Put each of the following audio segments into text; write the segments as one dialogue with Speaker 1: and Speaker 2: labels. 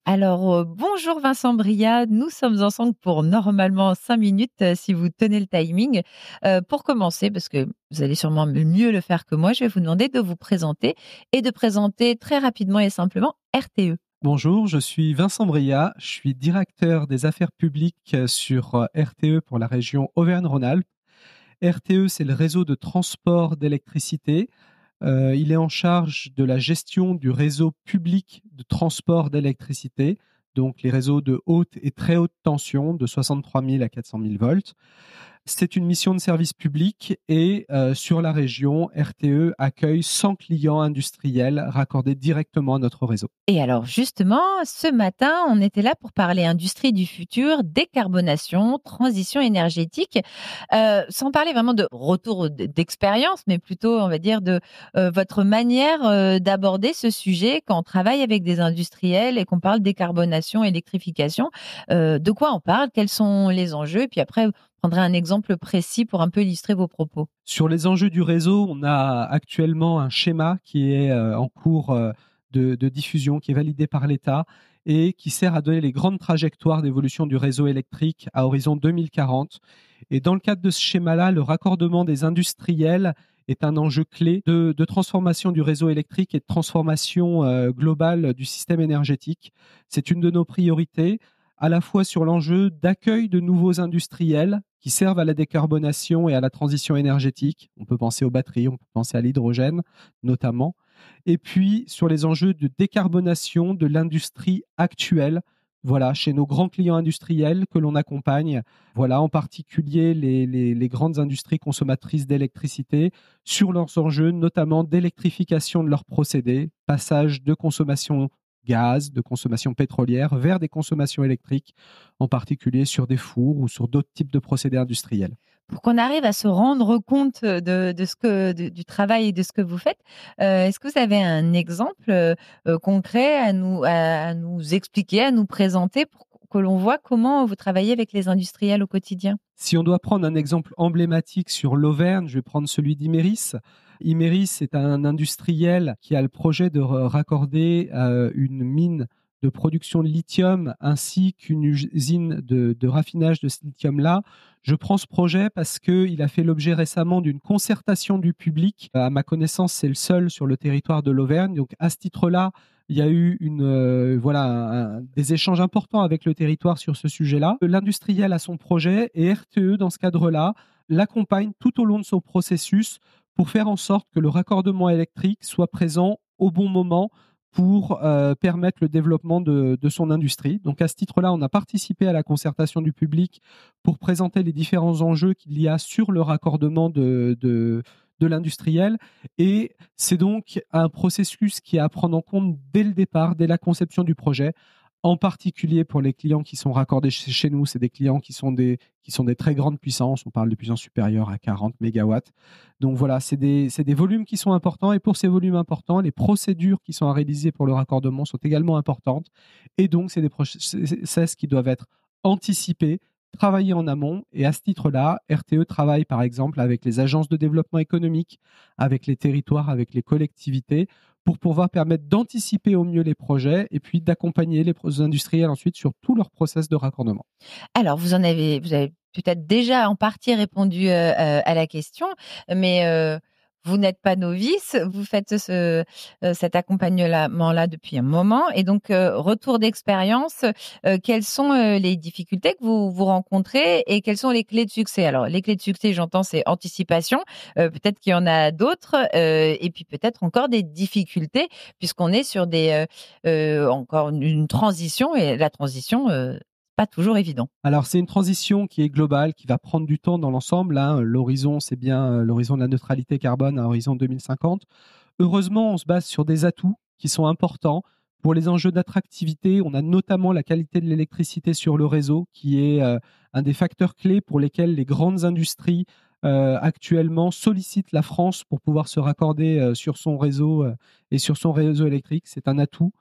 Speaker 1: Alors, bonjour Vincent Bria, nous sommes ensemble pour normalement 5 minutes, si vous tenez le timing. Pour commencer, parce que vous allez sûrement mieux le faire que moi, je vais vous demander de vous présenter et de présenter très rapidement et simplement RTE.
Speaker 2: Bonjour, je suis Vincent Bria, je suis directeur des affaires publiques sur RTE pour la région Auvergne-Rhône-Alpes. RTE, c'est le réseau de transport d'électricité. Il est en charge de la gestion du réseau public de transport d'électricité, donc les réseaux de haute et très haute tension de 63 000 à 400 000 volts. C'est une mission de service public et sur la région, RTE accueille 100 clients industriels raccordés directement à notre réseau.
Speaker 1: Et alors justement, ce matin, on était là pour parler industrie du futur, décarbonation, transition énergétique, sans parler vraiment de retour d'expérience, mais plutôt, on va dire, de votre manière d'aborder ce sujet quand on travaille avec des industriels et qu'on parle décarbonation, électrification. De quoi on parle? Quels sont les enjeux? Et puis après, vous prendrez un exemple précis pour un peu illustrer vos propos.
Speaker 2: Sur les enjeux du réseau, on a actuellement un schéma qui est en cours de diffusion, qui est validé par l'État et qui sert à donner les grandes trajectoires d'évolution du réseau électrique à horizon 2040. Et dans le cadre de ce schéma-là, le raccordement des industriels est un enjeu clé de transformation du réseau électrique et de transformation globale du système énergétique. C'est une de nos priorités, à la fois sur l'enjeu d'accueil de nouveaux industriels qui servent à la décarbonation et à la transition énergétique. On peut penser aux batteries, on peut penser à l'hydrogène notamment. Et puis sur les enjeux de décarbonation de l'industrie actuelle, voilà, chez nos grands clients industriels que l'on accompagne, voilà, en particulier les grandes industries consommatrices d'électricité, sur leurs enjeux, notamment d'électrification de leurs procédés, passage de consommation gaz, de consommation pétrolière, vers des consommations électriques, en particulier sur des fours ou sur d'autres types de procédés industriels.
Speaker 1: Pour qu'on arrive à se rendre compte de ce que du travail et de ce que vous faites, est-ce que vous avez un exemple, concret à nous expliquer, à nous présenter pour que l'on voit comment vous travaillez avec les industriels au quotidien?
Speaker 2: Si on doit prendre un exemple emblématique sur l'Auvergne, je vais prendre celui d'Imerys. Imerys est un industriel qui a le projet de raccorder une mine de production de lithium ainsi qu'une usine de raffinage de ce lithium-là. Je prends ce projet parce qu'il a fait l'objet récemment d'une concertation du public. À ma connaissance, c'est le seul sur le territoire de l'Auvergne. Donc à ce titre-là, il y a eu des échanges importants avec le territoire sur ce sujet-là. L'industriel a son projet et RTE, dans ce cadre-là, l'accompagne tout au long de son processus pour faire en sorte que le raccordement électrique soit présent au bon moment pour permettre le développement de son industrie. Donc à ce titre-là, on a participé à la concertation du public pour présenter les différents enjeux qu'il y a sur le raccordement de l'industriel. Et c'est donc un processus qui est à prendre en compte dès le départ, dès la conception du projet. En particulier pour les clients qui sont raccordés chez nous, c'est des clients qui sont des très grandes puissances. On parle de puissance supérieure à 40 mégawatts. Donc voilà, c'est des volumes qui sont importants. Et pour ces volumes importants, les procédures qui sont à réaliser pour le raccordement sont également importantes. Et donc, c'est des process qui doivent être anticipés, travaillés en amont. Et à ce titre-là, RTE travaille par exemple avec les agences de développement économique, avec les territoires, avec les collectivités, pour pouvoir permettre d'anticiper au mieux les projets et puis d'accompagner les industriels ensuite sur tout leur process de raccordement.
Speaker 1: Alors vous avez peut-être déjà en partie répondu, à la question, mais vous n'êtes pas novice, vous faites cet accompagnement-là depuis un moment et donc retour d'expérience, quelles sont, les difficultés que vous rencontrez et quelles sont les clés de succès? Alors les clés de succès, j'entends, c'est anticipation, peut-être qu'il y en a d'autres, et puis peut-être encore des difficultés puisqu'on est sur encore une transition et la transition, pas toujours évident.
Speaker 2: Alors, c'est une transition qui est globale, qui va prendre du temps dans l'ensemble, hein. L'horizon, c'est bien l'horizon de la neutralité carbone à horizon 2050. Heureusement, on se base sur des atouts qui sont importants. Pour les enjeux d'attractivité, on a notamment la qualité de l'électricité sur le réseau, qui est un des facteurs clés pour lesquels les grandes industries actuellement sollicitent la France pour pouvoir se raccorder sur son réseau et sur son réseau électrique. C'est un atout.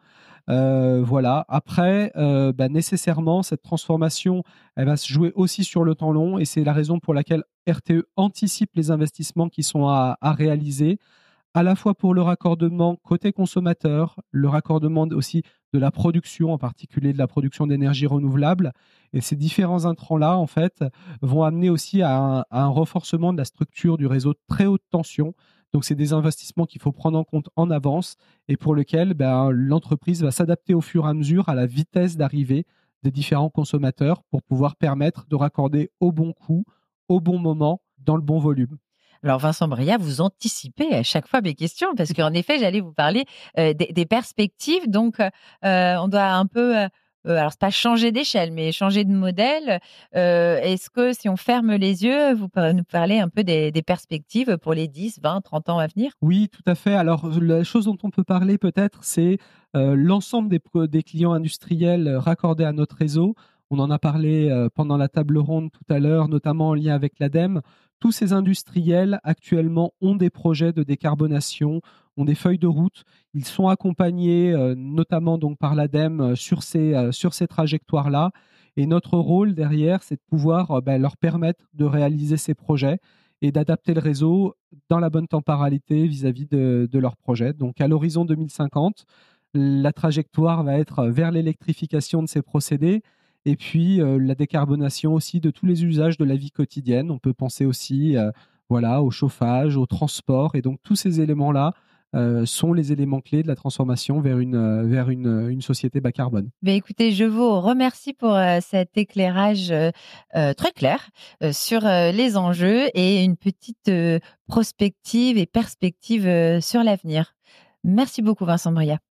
Speaker 2: Voilà. Après, nécessairement, cette transformation, elle va se jouer aussi sur le temps long et c'est la raison pour laquelle RTE anticipe les investissements qui sont à réaliser à la fois pour le raccordement côté consommateur, le raccordement aussi de la production, en particulier de la production d'énergie renouvelable. Et ces différents intrants-là, en fait, vont amener aussi à un renforcement de la structure du réseau de très haute tension. Donc, c'est des investissements qu'il faut prendre en compte en avance et pour lesquels l'entreprise va s'adapter au fur et à mesure à la vitesse d'arrivée des différents consommateurs pour pouvoir permettre de raccorder au bon coût, au bon moment, dans le bon volume.
Speaker 1: Alors Vincent Bria, vous anticipez à chaque fois mes questions parce qu'en effet, j'allais vous parler des perspectives. Donc, on doit un peu, alors c'est pas changer d'échelle, mais changer de modèle. Est-ce que si on ferme les yeux, vous pourrez nous parler un peu des perspectives pour les 10, 20, 30 ans à venir?
Speaker 2: Oui, tout à fait. Alors, la chose dont on peut parler peut-être, c'est l'ensemble des clients industriels raccordés à notre réseau. On en a parlé pendant la table ronde tout à l'heure, notamment en lien avec l'ADEME. Tous ces industriels actuellement ont des projets de décarbonation, ont des feuilles de route. Ils sont accompagnés notamment donc par l'ADEME sur ces trajectoires-là. Et notre rôle derrière, c'est de pouvoir leur permettre de réaliser ces projets et d'adapter le réseau dans la bonne temporalité vis-à-vis de leur projet. Donc, à l'horizon 2050, la trajectoire va être vers l'électrification de ces procédés et puis la décarbonation aussi de tous les usages de la vie quotidienne. On peut penser aussi au chauffage, au transport. Et donc, tous ces éléments-là sont les éléments clés de la transformation vers une société bas carbone.
Speaker 1: Ben écoutez, je vous remercie pour cet éclairage très clair sur les enjeux et une petite prospective et perspective sur l'avenir. Merci beaucoup, Vincent Bria.